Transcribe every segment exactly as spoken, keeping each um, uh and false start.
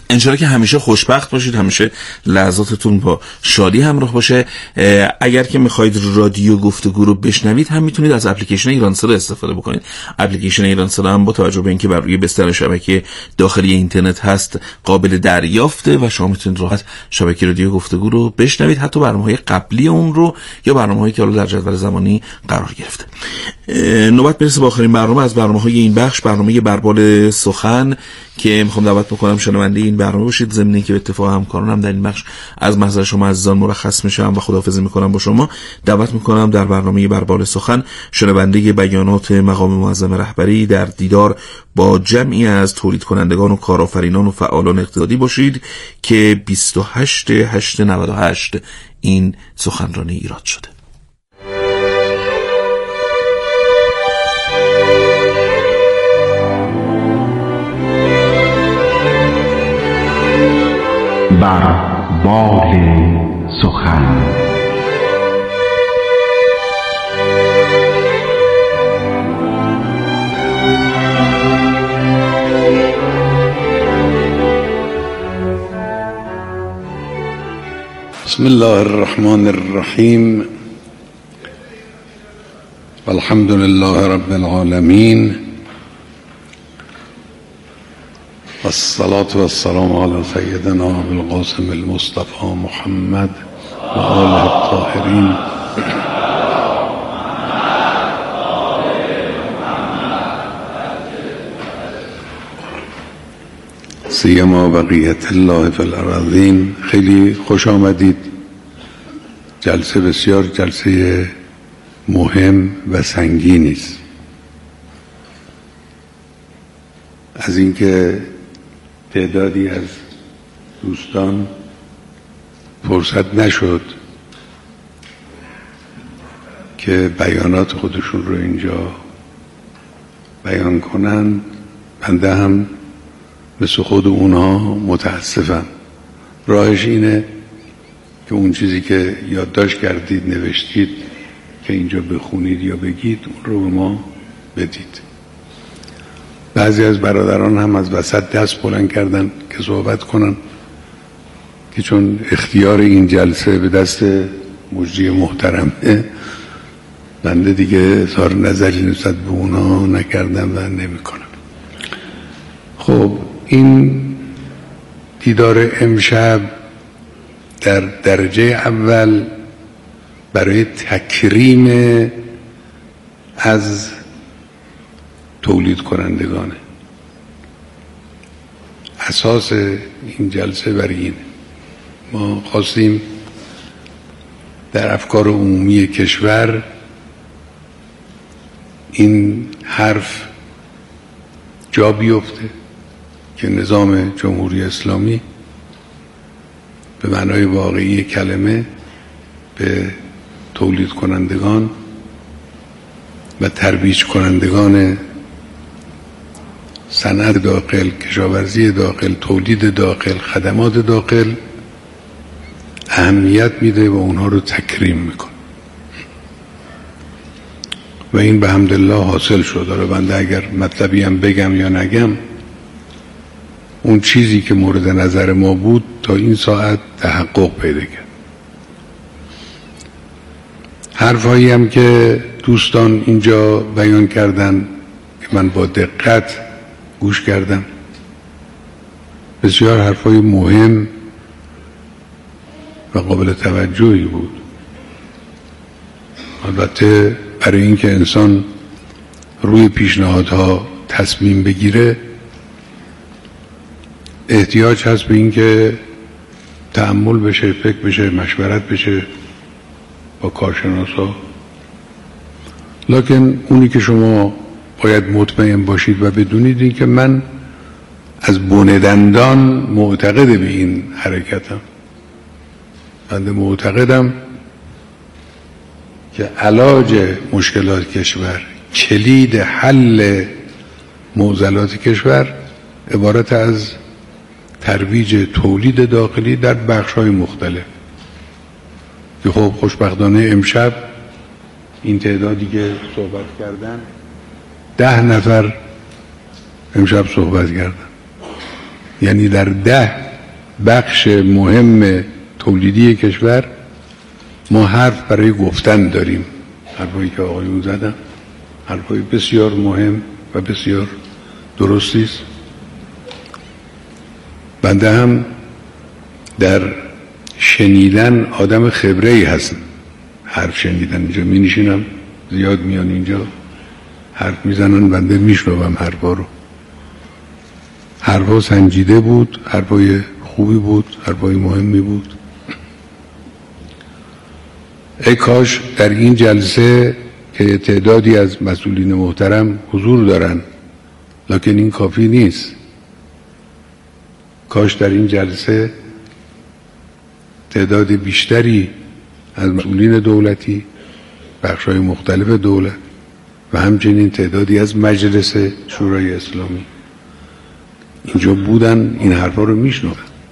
انشالله که همیشه خوشبخت باشید، همیشه لحظاتتون با شادی همراه باشه. اگر که میخواید رادیو گفتگو رو بشنوید هم میتونید از اپلیکیشن ایرانسل استفاده بکنید. اپلیکیشن ایرانسل هم با توجه به اینکه بر روی بستر شبکه داخلی اینترنت هست قابل دریافته و شما میتونید راحت شبکه رادیو گفتگو رو بشنوید، حتی برنامه‌های قبلی اون رو یا برنامه‌هایی که حالا در جدول زمانی قرار گرفته. نوبت برسه به آخرین برنامه از برنامه‌های این بخش، برنامه بربال سخن که میخوام دعوت بکنم شنونده این برنامه باشید. ضمن اینکه به اتفاق همکارانم در این بخش از محضر شما عزیزان مرخص میشم و خداحافظی میکنم با شما، دعوت میکنم در برنامه بربال سخن شنونده بیانات مقام معظم رهبری در دیدار با جمعی از تولید کنندگان و کارآفرینان و فعالان اقتصادی باشید که بیست و هشت هشت نود و هشت این سخنرانی ایراد شده. بربال سخن. بسم الله الرحمن الرحیم. والحمد لله رب العالمین والصلاة والسلام على سيدنا ابو القاسم المصطفى محمد و آله الطاهرین. سیما بقیت الله فی الارضین. خیلی خوش آمدید. جلسه بسیار جلسه مهم و سنگینی است. از اینکه تعدادی از دوستان فرصت نشد که بیانات خودشون رو اینجا بیان کنن، بنده هم مثل خود اونها متاسفم. راهش اینه که اون چیزی که یادداشت کردید نوشتید که اینجا بخونید یا بگید اون رو به ما بدید. بعضی از برادران هم از وسط دست بلند کردن که صحبت کنن که چون اختیار این جلسه به دست مجری محترمه، بنده دیگه اظهار نظری نسبت به اونا نکردم و نمی کنم. خب این دیدار امشب در درجه اول برای تکریم از تولید کنندگانه. اساس این جلسه بر اینه. ما خواستیم در افکار عمومی کشور این حرف جا بیفته که نظام جمهوری اسلامی به معنای واقعی کلمه به تولید کنندگان و ترویج کنندگان صنعت داخل، کشاورزی داخل، تولید داخل، خدمات داخل اهمیت میده و اونها رو تکریم میکنه و این به حمدالله حاصل شد. داره بنده اگر مطلبی هم بگم یا نگم، اون چیزی که مورد نظر ما بود تا این ساعت تحقق پیدا کرد. حرفایی هم که دوستان اینجا بیان کردن که من با دقت گوش کردم، بسیار حرفای مهم و قابل توجهی بود. البته برای اینکه انسان روی پیشنهادها تصمیم بگیره احتیاج هست به اینکه تأمل بشه، فکر بشه، مشورت بشه با کارشناسا. لکن اونی که شما باید مطمئن باشید و بدونید این که من از بن دندان معتقد به این حرکتم. بنده معتقدم که علاج مشکلات کشور، کلید حل معضلات کشور عبارت از ترویج تولید داخلی در بخش‌های مختلف که خب خوشبختانه امشب این تعدادی که صحبت کردن ده نفر امشب صحبت کردن یعنی در ده بخش مهم تولیدی کشور ما حرف برای گفتن داریم. حرفایی که آقایون زدن حرفای بسیار مهم و بسیار درستی است. بنده هم در شنیدن آدم خبره‌ای هستم. حرف شنیدن اینجا می نشینم، زیاد میان اینجا حرف میزنن، بنده میشنوم حرفا رو. حرفا سنجیده بود، حرفای خوبی بود، حرفای مهمی بود. ای کاش در این جلسه که تعدادی از مسئولین محترم حضور دارن، لکن این کافی نیست. کاش در این جلسه تعداد بیشتری از مسئولین دولتی، بخش‌های مختلف دولت و همچنین تعدادی از مجلس شورای اسلامی اینجا بودن، این حرفا رو میشنون.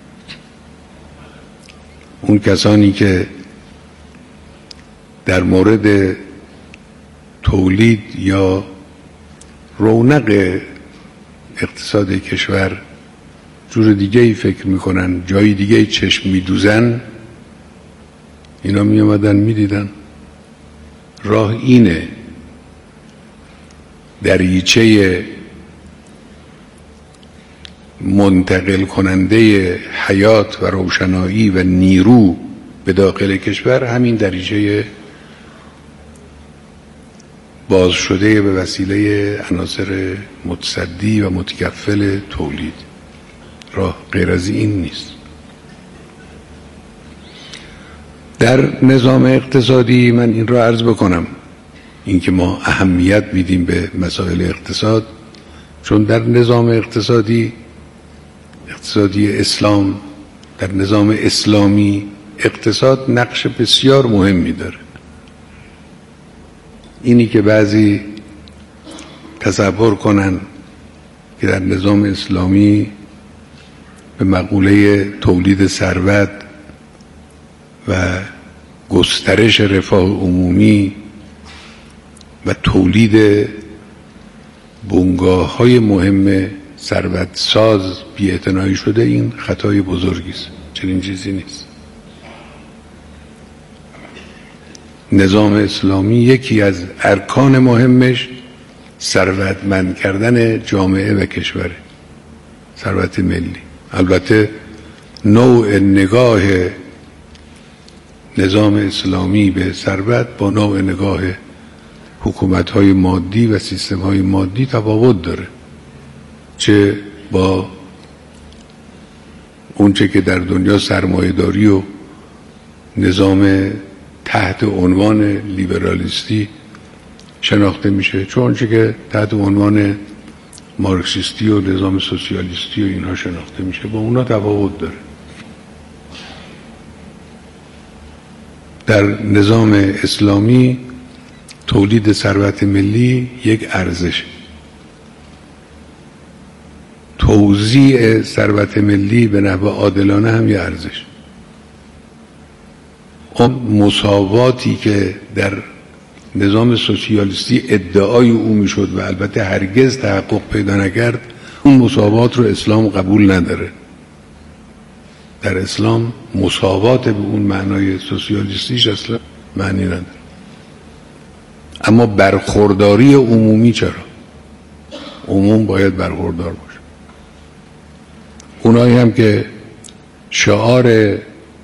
اون کسانی که در مورد تولید یا رونق اقتصاد کشور جور دیگه ای فکر میکنن، جای دیگه ای چشم میدوزن، اینا می آمدن می دیدن راه اینه. دریچه منتقل کننده حیات و روشنایی و نیرو به داخل کشور همین دریچه باز شده به وسیله عناصر متصدی و متکفل تولید. راه غیر از این نیست. در نظام اقتصادی من این را عرض بکنم، اینکه ما اهمیت میدیم به مسائل اقتصاد، چون در نظام اقتصادی اقتصادی اسلام، در نظام اسلامی اقتصاد نقش بسیار مهمی داره. اینی که بعضی تصور کنن که در نظام اسلامی به مقوله تولید ثروت و گسترش رفاه عمومی و تولید بنگاه‌های مهم ثروت ساز بی‌اعتنایی شده، این خطای بزرگی است. چنین چیزی نیست. نظام اسلامی یکی از ارکان مهمش ثروتمند کردن جامعه و کشوره، ثروت ملی. البته نوع نگاه نظام اسلامی به ثروت با نوع نگاه حکومت‌های مادی و سیستم‌های مادی تفاوت داره، چه با اونچه که در دنیا سرمایه‌داری و نظام تحت عنوان لیبرالیستی شناخته میشه، چون اونچه که تحت عنوان مارکسیستی و نظام سوسیالیستی و اینها شناخته میشه با اونا تفاوت داره. در نظام اسلامی تولید ثروت ملی یک ارزش، توزیع ثروت ملی به نحو عادلانه هم یک ارزش. اون مساواتی که در نظام سوسیالیستی ادعای او میشد و البته هرگز تحقق پیدا نکرد، اون مساوات رو اسلام قبول نداره. در اسلام مساوات به اون معنای سوسیالیستیش اصلا معنی نداره. اما برخورداری عمومی چرا؟ عموم باید برخوردار باشه. اونایی هم که شعار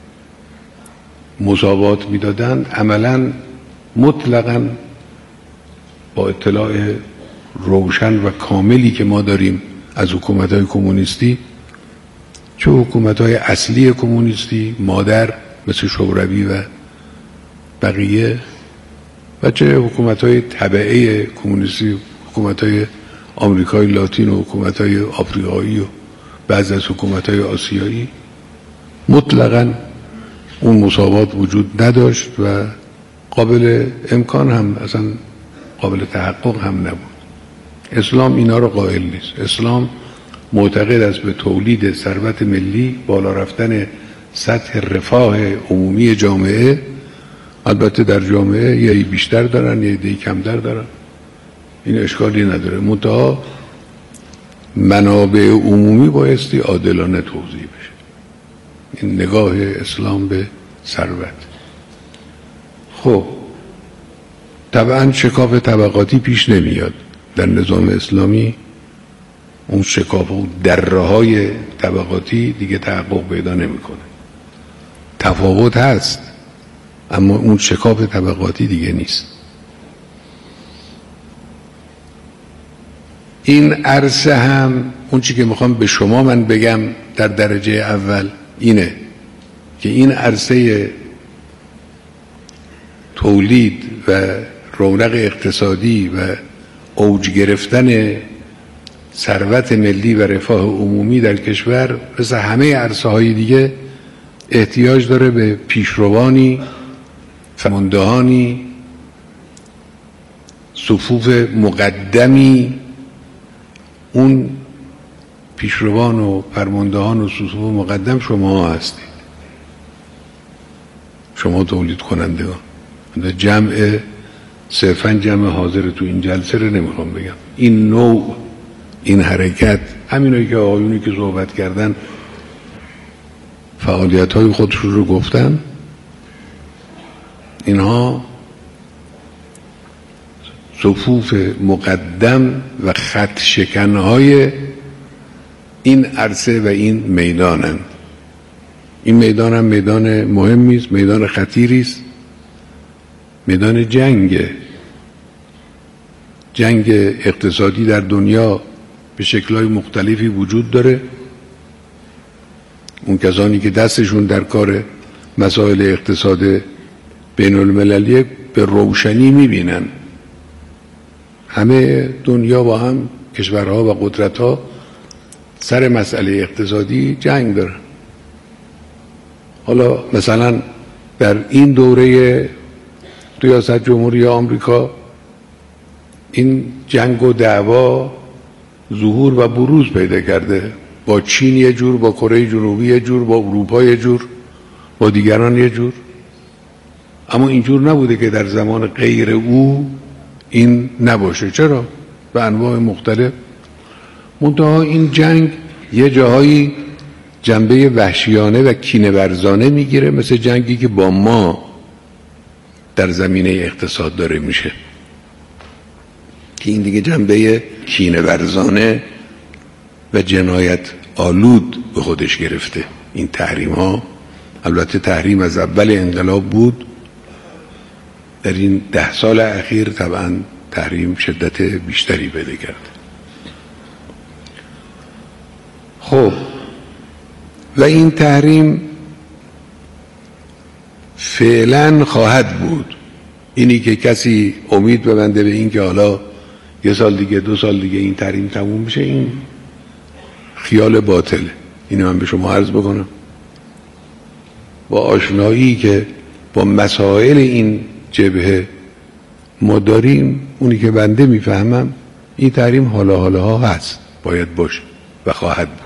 مساوات میدادن عملاً مطلقاً با اطلاع روشن و کاملی که ما داریم از حکومت‌های کمونیستی، چه حکومت‌های اصلی کمونیستی مادر مثل شوروی و بقیه، و چه حکومت‌های تبعه کمونیستی، حکومت‌های آمریکای لاتین و حکومت‌های آفریقایی و بعضی از حکومت‌های آسیایی، مطلقاً اون مساوات وجود نداشت و قابل امکان هم اصلا قابل تحقق هم نبود. اسلام اینا رو قائل نیست. اسلام معتقد است به تولید ثروت ملی، بالا رفتن سطح رفاه عمومی جامعه. البته در جامعه یه بیشتر دارن یه دی کمتر دارن، این اشکالی نداره. منتها منابع عمومی بایستی عادلانه توزیع بشه. این نگاه اسلام به ثروت. خب طبعا شکاف طبقاتی پیش نمیاد در نظام اسلامی. اون شکاف و دره‌های طبقاتی دیگه تحقق پیدا نمیکنه. تفاوت هست اما اون شکاف طبقاتی دیگه نیست. این عرصه هم اون چی که میخوام به شما من بگم در درجه اول اینه که این عرصه تولید و رونق اقتصادی و اوج گرفتن ثروت ملی و رفاه عمومی در کشور مثل همه عرصه های دیگه احتیاج داره به پیشروانی، فرماندهانی، صفوف مقدمی. اون پیشروان و فرماندهان و صفوف مقدم شما هستید، شما تولید کنندگان. جمع صرفا جمع حاضر تو این جلسه رو نمیخوام بگم. این نوع، این حرکت، همینایی که آقایونی که صحبت کردن فعالیت های خودشون رو گفتن، اینها صفوف مقدم و خط شکنهای این عرصه و این میدانن. این میدان هم میدان مهمی است، میدان خطیری است، میدان جنگ. جنگ اقتصادی در دنیا به شکل‌های مختلفی وجود داره. اون کسانی که دستشون در کار مسائل اقتصاد بین المللی به روشنی میبینن همه دنیا با هم، کشورها و قدرتها سر مسئله اقتصادی جنگ دارن. حالا مثلا در این دوره ریاست جمهوری آمریکا این جنگ و دعوا ظهور و بروز پیدا کرده. با چین یه جور، با کره جنوبی یه جور، با اروپا یه جور، با دیگران یه جور. اما اینجور نبوده که در زمان غیر او این نباشه. چرا؟ به انواع مختلف. منتها این جنگ یه جاهایی جنبه وحشیانه و کینه‌ورزانه میگیره، مثل جنگی که با ما در زمینه اقتصاد داره میشه که این دیگه جنبه کینه‌ورزانه و جنایت آلود به خودش گرفته. این تحریم ها، البته تحریم از اول انقلاب بود، در این ده سال اخیر طبعا تحریم شدت بیشتری پیدا کرد. خب و این تحریم فعلا خواهد بود. اینی که کسی امید ببنده به این که حالا یه سال دیگه، دو سال دیگه این تحریم تموم میشه، این خیال باطله. اینو من به شما عرض بکنم با آشنایی که با مسائل این جبهه ما داریم، اونی که بنده میفهمم این تحریم حالا حالا ها هست، باید باشه و خواهد بود.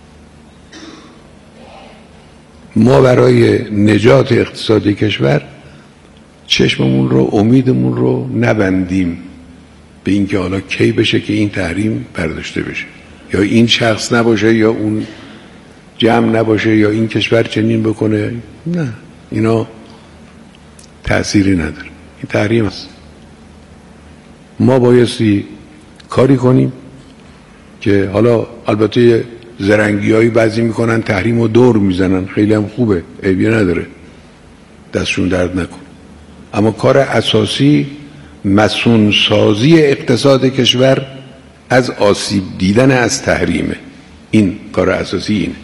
ما برای نجات اقتصادی کشور چشممون رو، امیدمون رو نبندیم به اینکه حالا کی بشه که این تحریم برداشته بشه، یا این شخص نباشه، یا اون جمع نباشه، یا این کشور چنین بکنه. نه، اینا تأثیری نداره. این تحریم است. ما بایستی کاری کنیم که حالا البته زرنگی هایی بعضی میکنن تحریم رو دور میزنن، خیلی هم خوبه، عیبی نداره، دستشون درد نکن. اما کار اساسی مسئول سازی اقتصاد کشور از آسیب دیدن از تحریمه. این کار اساسی اینه.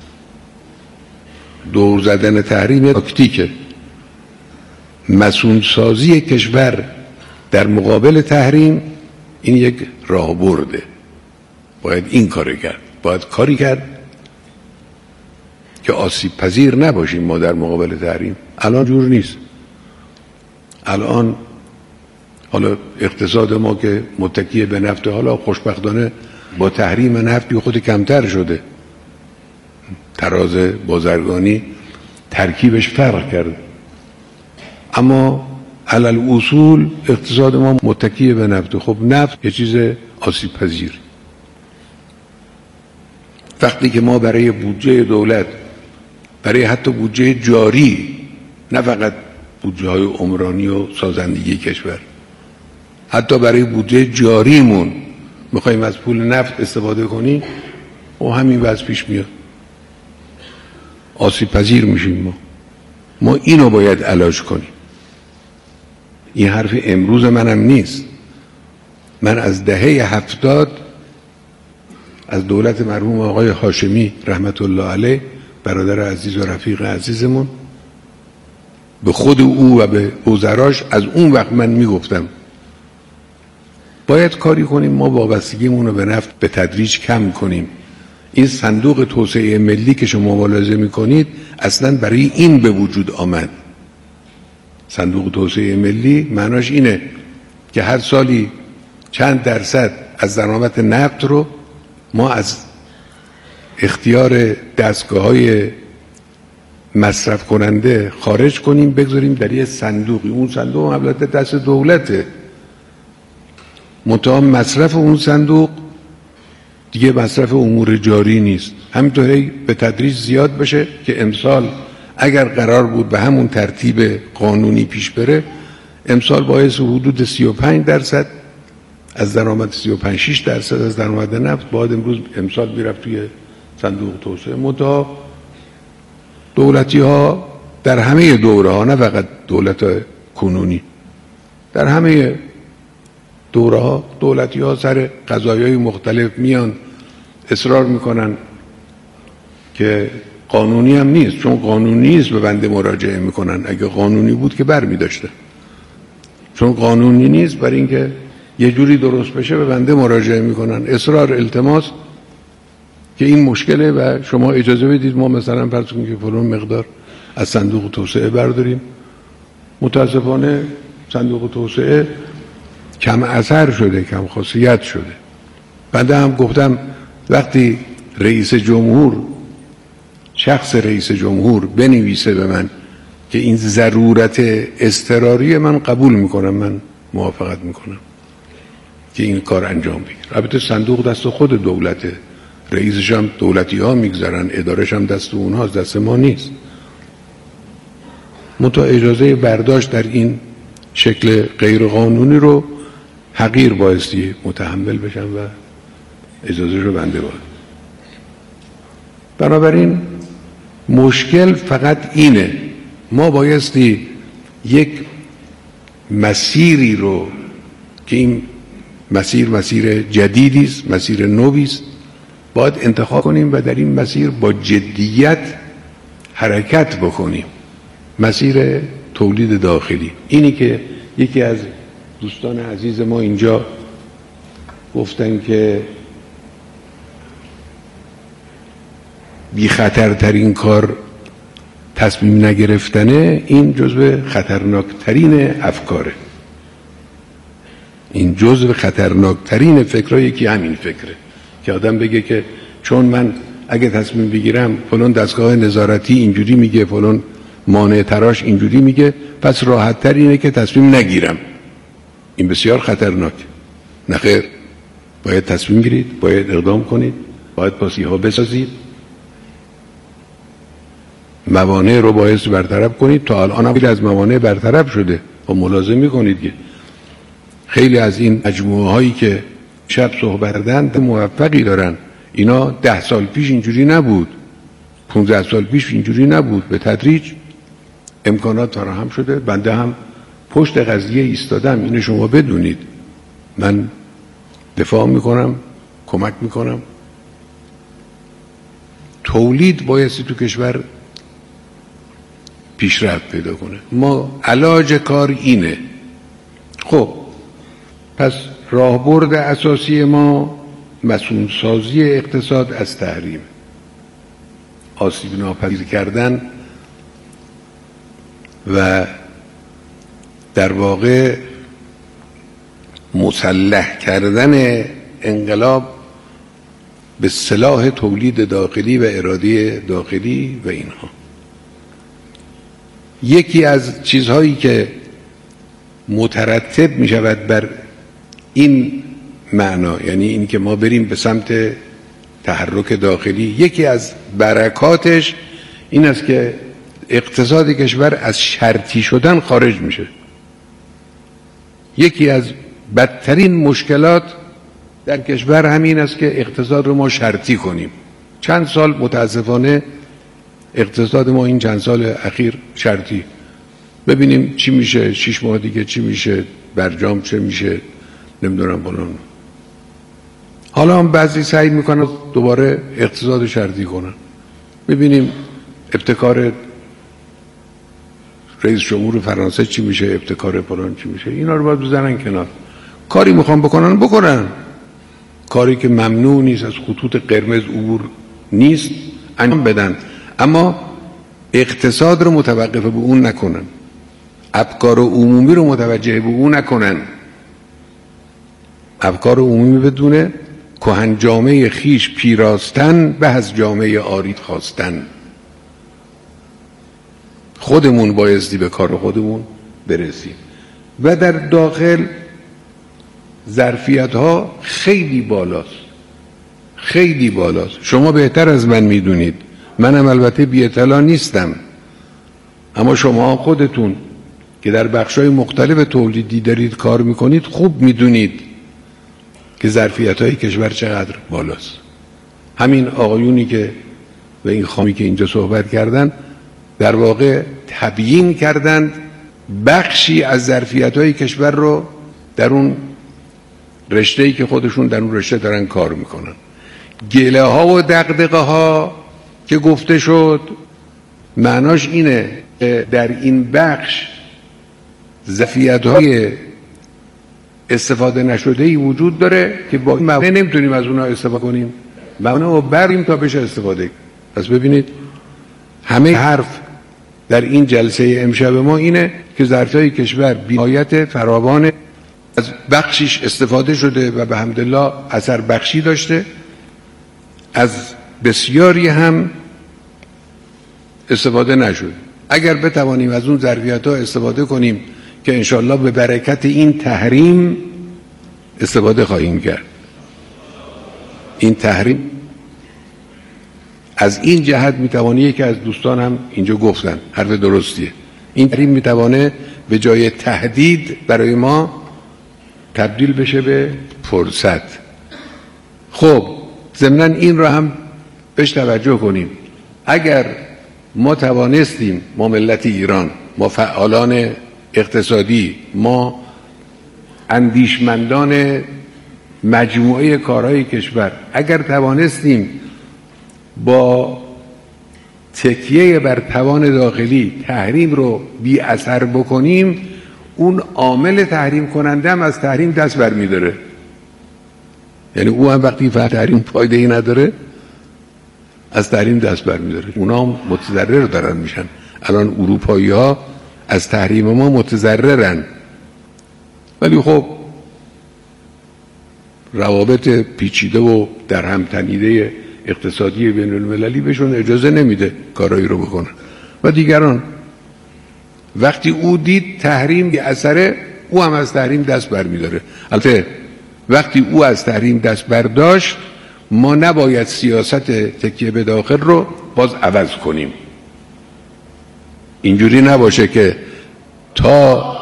دور زدن تحریم تاکتیکه. مسئول سازی کشور در مقابل تحریم این یک راهبرده. باید این کار کرد. باید کاری کرد که آسیب پذیر نباشیم ما در مقابل تحریم. الان جور نیست. الان حالا اقتصاد ما که متکی به نفت، حالا خوشبختانه با تحریم نفت خود کمتر شده، تراز بازرگانی ترکیبش فرق کرده، اما علل اصول اقتصاد ما متکی به نفت. خب نفت یه چیز آسیب پذیر. وقتی که ما برای بودجه دولت، برای حتی بودجه جاری، نه فقط بودجه های عمرانی و سازندگی کشور، حتی برای بودجه جاریمون میخوایم از پول نفت استفاده کنیم و همین وضع پیش میاد، آسیب پذیر میشیم. ما ما اینو باید علاج کنیم. این حرف امروز منم نیست. من از دهه هفتاد از دولت مرحوم آقای هاشمی رحمت الله علیه، برادر عزیز و رفیق عزیزمون، به خود او و به وزراش از اون وقت من میگفتم باید کاری کنیم ما وابستگیمون رو به نفت به تدریج کم کنیم. این صندوق توسعه ملی که شما ملاحظه میکنید اصلا برای این به وجود آمد. صندوق توسعه ملی معناش اینه که هر سالی چند درصد از درآمد نفت رو ما از اختیار دستگاه‌های مصرف کننده خارج کنیم، بگذاریم در یه صندوقی. اون صندوق البته دست دولته، منتها مصرف اون صندوق دیگه مصرف امور جاری نیست. همینطوری به تدریج زیاد بشه که امسال اگر قرار بود به همون ترتیب قانونی پیش بره، امسال باعث حدود سی و پنج درصد از درآمد، سی و پنج شش درصد از درآمد نفت باید امروز امسال میرفت توی صندوق توسعه. منتها دولتی ها در همه دوره ها، نه فقط دولت کنونی، در همه دوره ها دولتی ها سر قضایای مختلف میان اصرار میکنن که قانونی هم نیست. چون قانونی نیست به بنده مراجعه میکنن، اگه قانونی بود که بر میداشته. چون قانونی نیست، برای اینکه یه جوری درست بشه به بنده مراجعه میکنن، اصرار التماس که این مشکله و شما اجازه بدید ما مثلا فرض کنیم که فلان مقدار از صندوق توسعه برداریم. متاسفانه صندوق توسعه کم اثر شده، کم خاصیت شده. بنده هم گفتم وقتی رئیس جمهور، شخص رئیس جمهور بنویسه به من که این ضرورت اضطراری، من قبول میکنم، من موافقت میکنم که این کار انجام بگیره. البته صندوق دست خود دولته، رئیسش هم دولتی ها میگذارن، ادارش هم دست اونهاست، دست ما نیست. منتها اجازه برداشت در این شکل غیر قانونی رو حقیر بایستی متحمل بشن و اجازه رو بنده باید. بنابراین مشکل فقط اینه، ما بایستی یک مسیری رو که این مسیر مسیر جدیدی است، مسیر نوی است، باید انتخاب کنیم و در این مسیر با جدیت حرکت بکنیم. مسیر تولید داخلی، اینی که یکی از دوستان عزیز ما اینجا گفتن که بی خطرترین کار تصمیم نگرفتنه، این جزو خطرناکترین افکاره. این جزو خطرناکترین فکرایی که همین فکره که آدم بگه که چون من اگه تصمیم بگیرم فلان دستگاه نظارتی اینجوری میگه، فلان مانع تراش اینجوری میگه، پس راحت تر اینه که تصمیم نگیرم. این بسیار خطرناک. نخیر، باید تصمیم گیرید، باید اقدام کنید، باید پاسیها بسازید، موانع رو باید برطرف کنید. تا الان هم خیلی از موانع برطرف شده و ملاحظه میکنید که خیلی از این مجموعه هایی که شب صحبت کردن موفقی دارن. اینا ده سال پیش اینجوری نبود، پونزده سال پیش اینجوری نبود. به تدریج امکانات فراهم شده. بنده هم پشت قضیه ایستادم، اینو شما بدونید. من دفاع میکنم، کمک میکنم. تولید بایستی تو کشور پیشرفت پیدا کنه. ما علاج کار اینه. خب پس راهبرد اساسی ما مسئول سازی اقتصاد از تحریم، آسیب ناپذیر کردن و در واقع مسلح کردن انقلاب به سلاح تولید داخلی و اراده داخلی و اینها. یکی از چیزهایی که مترتب می شود بر این معنا، یعنی این که ما بریم به سمت تحرک داخلی یکی از برکاتش این است که اقتصاد کشور از شرطی شدن خارج میشه. یکی از بدترین مشکلات در کشور همین است که اقتصاد رو ما شرطی کنیم. چند سال متاسفانه اقتصاد ما این چند سال اخیر شرطی، ببینیم چی میشه، شش ماه دیگه چی میشه، برجام چه میشه، نمیدونم فلان. حالا هم بعضی سعی میکنن دوباره اقتصاد شرطی کنن. ببینیم ابتکار رئیس جمهور فرانسه چی میشه، ابتکار فلان چی میشه. اینا رو باید بزنن کنار. کاری میخوان بکنن بکنن، کاری که ممنوع نیست، از خطوط قرمز عبور نیست، انجام بدن، اما اقتصاد رو متوقف به اون نکنن، افکار عمومی رو متوجه به اون نکنن. افکار عمومی بدونه کهن جامعه خیش پیراستن به از جامعه آرید خواستن. خودمون بایستی به کار خودمون برسیم. و در داخل ظرفیت ها خیلی بالاست، خیلی بالاست. شما بهتر از من میدونید، منم البته بی اطلاع نیستم، اما شما خودتون که در بخشای مختلف تولیدی دارید کار میکنید خوب میدونید که ظرفیت های کشور چقدر بالاست. همین آقایونی که و این خامی که اینجا صحبت کردن در واقع تبیین کردند بخشی از ظرفیت های کشور رو در اون رشته‌ای که خودشون در اون رشته دارن کار میکنن. گله ها و دغدغه ها که گفته شد معناش اینه که در این بخش ظرفیت های استفاده نشده ای وجود داره که با این موانع نمیتونیم از اونها استفاده کنیم، موانع رو بریم تا بشه استفاده. پس ببینید همه حرف در این جلسه امشب ما اینه که ظرفیت‌های کشور بی‌نهایت فراوان، از بخشیش استفاده شده و به حمدالله اثر بخشی داشته، از بسیاری هم استفاده نشده. اگر بتوانیم از اون ظرفیت‌ها استفاده کنیم که انشالله به برکت این تحریم استفاده خواهیم کرد. این تحریم از این جهت میتوانه، یکی از دوستان هم اینجا گفتن حرف درستیه، این تحریم میتوانه به جای تهدید برای ما تبدیل بشه به فرصت. خب ضمناً این رو هم بهش توجه کنیم. اگر ما توانستیم، ما ملت ایران، ما فعالان اقتصادی، ما اندیشمندان مجموعه کارهای کشور، اگر توانستیم با تکیه بر توان داخلی تحریم رو بی اثر بکنیم، اون عامل تحریم کننده هم از تحریم دست برمی‌داره. یعنی او هم وقتی فهم تحریم فایده ای نداره از تحریم دست برمی‌داره. اونا هم متضرر دارن میشن. الان اروپایی ها از تحریم ما متضررن، ولی خب روابط پیچیده و در هم تنیده اقتصادی بین المللی بهشون اجازه نمیده کارایی رو بکنن. و دیگران وقتی او دید تحریم یه اثره، او هم از تحریم دست برمی‌داره. البته وقتی او از تحریم دست برداشت، ما نباید سیاست تکیه به داخل رو باز عوض کنیم. اینجوری نباشه که تا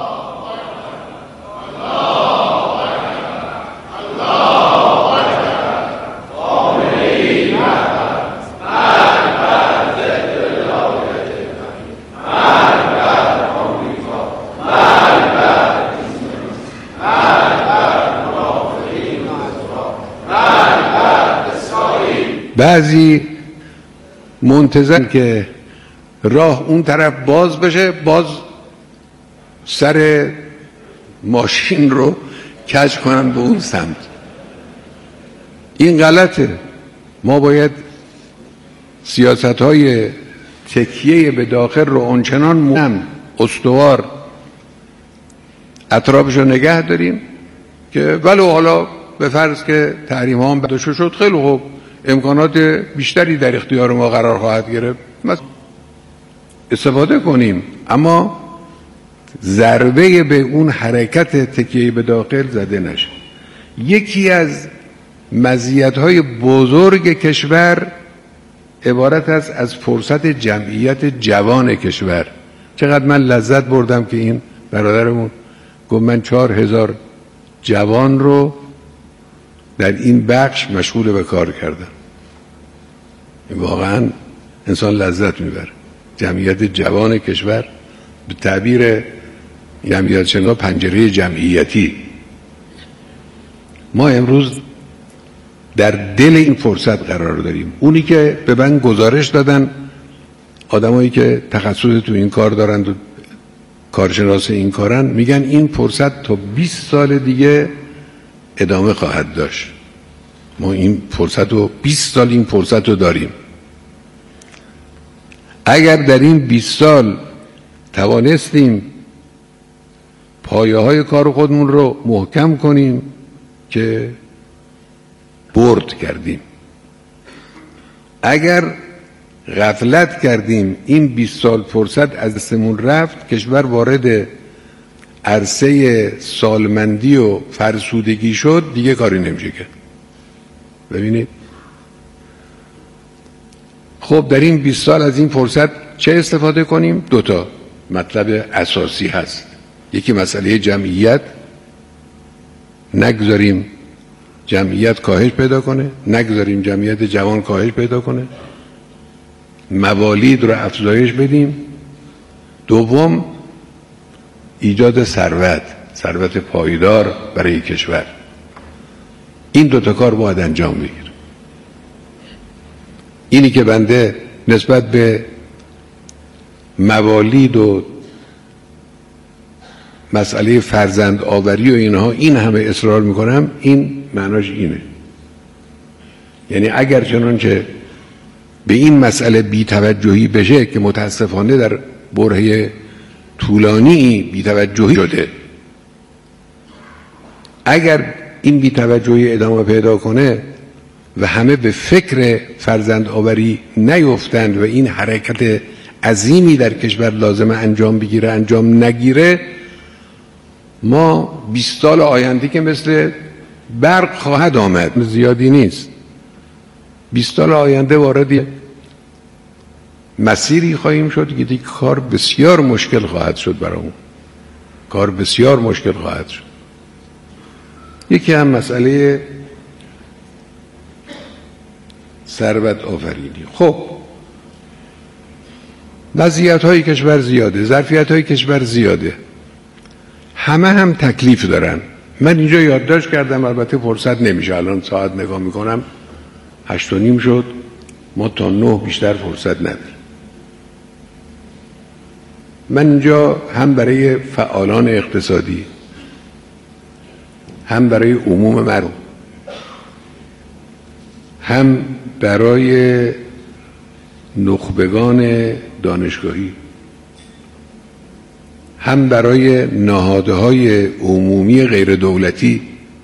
بعضی منتظر که راه اون طرف باز بشه، باز سر ماشین رو کج کنن به اون سمت. این غلطه. ما باید سیاست های تکیه به داخل رو آنچنان مهم استوار اطرافش رو نگه داریم که ولو حالا به فرض که تحریم ها هم برداشته شد، خیلی خوب، امکانات بیشتری در اختیار ما قرار خواهد گرفت، استفاده کنیم، اما ضربه به اون حرکت تکیه به داخل زده نشه. یکی از مزیت‌های بزرگ کشور عبارت است از فرصت جمعیت جوان کشور. چقدر من لذت بردم که این برادرمون گفت من چهار هزار جوان رو در این بخش مشغول به کار کردم. واقعا انسان لذت میبره. جمعیت جوان کشور، به تعبیر جمعیت شناس پنجره جمعیتی. ما امروز در دل این فرصت قرار داریم. اونی که به من گزارش دادن آدمایی که تخصص تو این کار دارند و کارشناس این کارن، میگن این فرصت تا بیست سال دیگه ادامه خواهد داشت. ما این فرصت رو بیست سال این فرصت رو داریم. اگر در این بیست سال توانستیم پایه های کار خودمون رو محکم کنیم که برد کردیم. اگر غفلت کردیم این بیست سال فرصت از دستمون رفت، کشور وارد عرصه سالمندی و فرسودگی شد، دیگه کاری نمیشه کرد. ببینید خب در این بیست سال از این فرصت چه استفاده کنیم؟ دوتا مطلب اساسی هست. یکی مسئله جمعیت، نگذاریم جمعیت کاهش پیدا کنه، نگذاریم جمعیت جوان کاهش پیدا کنه، موالید رو افزایش بدیم. دوم ایجاد ثروت، ثروت پایدار برای کشور. این دوتا کار باید انجام بگیره. اینی که بنده نسبت به موالید و مسئله فرزند آوری و اینها این همه اصرار میکنم، این معناش اینه. یعنی اگر چنانچه به این مسئله بی‌توجهی بشه که متاسفانه در برهه طولانی بی‌توجهی شده، اگر این بی‌توجهی ادامه پیدا کنه و همه به فکر فرزند آوری نیفتند و این حرکت عظیمی در کشور لازمه انجام بگیره انجام نگیره، ما بیست سال آینده که مثل برق خواهد آمد، زیادی نیست، بیست سال آینده وارد مسیری خواهیم شد که دیگه کار بسیار مشکل خواهد شد برامون. کار بسیار مشکل خواهد شد. یکی هم مسئله ثروت آفرینی. خب مزیت های کشور زیاده، ظرفیت های کشور زیاده، همه هم تکلیف دارن. من اینجا یادداشت کردم، البته فرصت نمیشه، الان ساعت نگاه میکنم هشت و نیم شد، ما تا نه بیشتر فرصت نداریم. من اینجا هم برای فعالان اقتصادی، هم برای عموم مردم، هم برای نخبگان دانشگاهی، هم برای نهادهای عمومی غیر دولتی،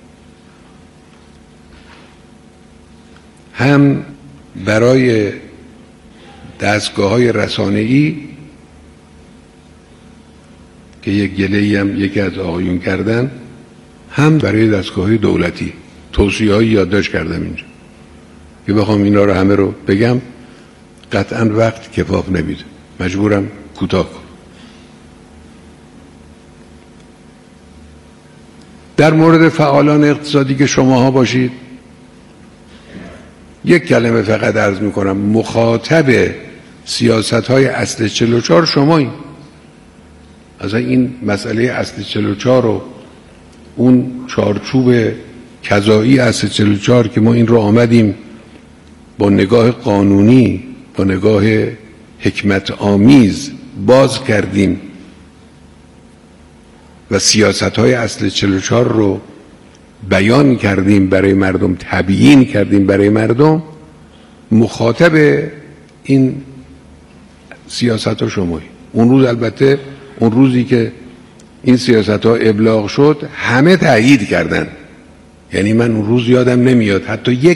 هم برای دستگاه‌های رسانه‌ای که یک گله‌ای هم یکی از آقایون کردن، هم برای دستگاه‌های دولتی. توصیه‌هایی یادداشت کردم اینجا که بخوام اینا رو همه رو بگم قطعاً وقت کفاف نمیده، مجبورم کوتاه کنم. در مورد فعالان اقتصادی که شماها باشید، یک کلمه فقط عرض میکنم، مخاطب سیاست‌های اصل چهل و چهار شمایید. از این مسئله اصل چهل و چهار رو، اون چارچوب کذایی اصل چهل و چهار که ما این رو آمدیم با نگاه قانونی، با نگاه حکمت آمیز باز کردیم و سیاست‌های اصل چهل و چهار رو بیان کردیم برای مردم، تبیین کردیم برای مردم، مخاطب این سیاست‌ها شمایی. اون روز البته اون روزی که این سیاست‌ها ابلاغ شد همه تأیید کردن، یعنی من اون روز یادم نمیاد حتی یک